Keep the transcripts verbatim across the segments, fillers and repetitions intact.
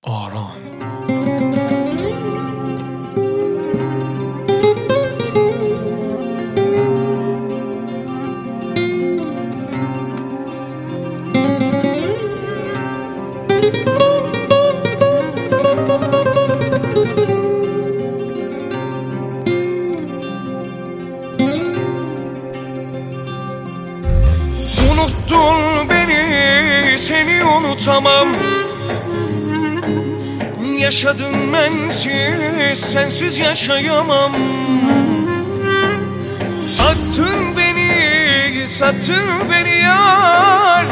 Aran. Unuttun beni, seni unutamam. Yaşadın bensiz, sensiz yaşayamam. Attın beni, sattın beni yar.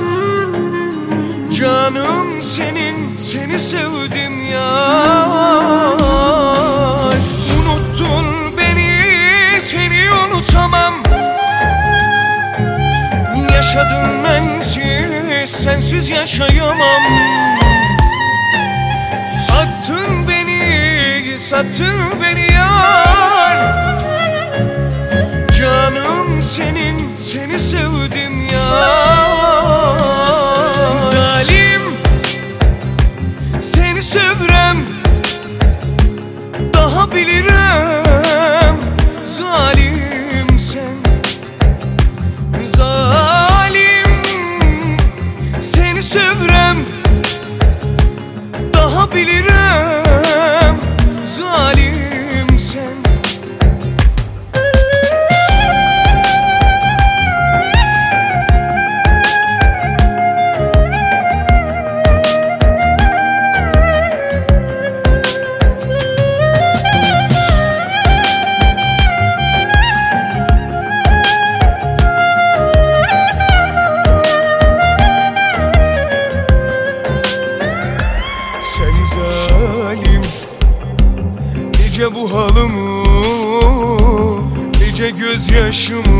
Canım senin, seni sevdim yar. Unuttun beni, seni unutamam. Yaşadın bensiz, sensiz yaşayamam. Attın beni, sattın beni yar. Canım senin, seni sevdim yar. Zalim, seni sevrem, daha bilirim. Zalim sen, zalim, seni sevrem, daha bilirim. Zalim sen. Zalim, nice bu halımı, nice gözyaşımı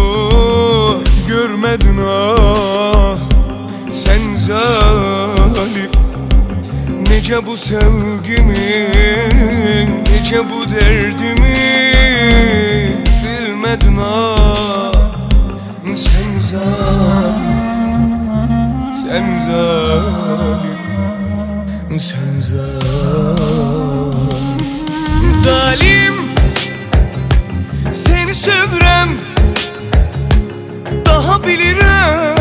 görmedin ah. Sen zalim, nice bu sevgimi, nice bu derdimi bilmedin ah. Sen zalim, sen zalim, sen zalim. Zalim, seni sevrem, daha bilirim.